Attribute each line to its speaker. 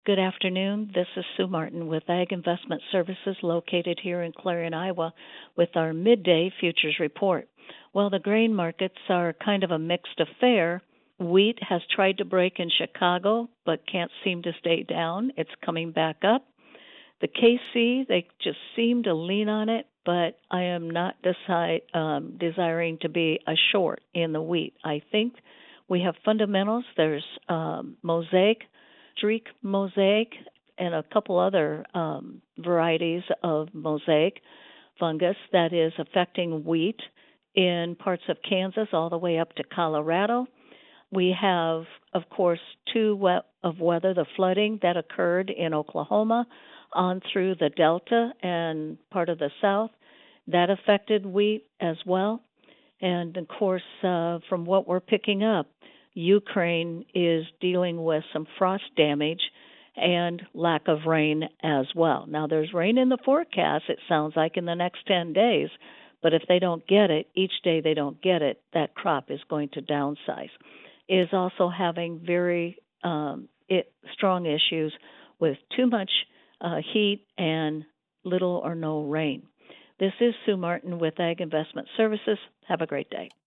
Speaker 1: Good afternoon. This is Sue Martin with Ag Investment Services located here in Clarion, Iowa, with our midday futures report. Well, the grain markets are kind of a mixed affair. Wheat has tried to break in Chicago but can't seem to stay down. It's coming back up. The KC, they just seem to lean on it, but I am not desiring to be a short in the wheat. I think we have fundamentals. There's Mosaic, Streak Mosaic, and a couple other varieties of Mosaic fungus that is affecting wheat in parts of Kansas all the way up to Colorado. We have, of course, of weather, the flooding that occurred in Oklahoma on through the Delta and part of the South. That affected wheat as well. And, of course, from what we're picking up, Ukraine is dealing with some frost damage and lack of rain as well. Now, there's rain in the forecast, it sounds like, in the next 10 days, but if they don't get it, each day they don't get it, that crop is going to downsize. It is also having very strong issues with too much heat and little or no rain. This is Sue Martin with Ag Investment Services. Have a great day.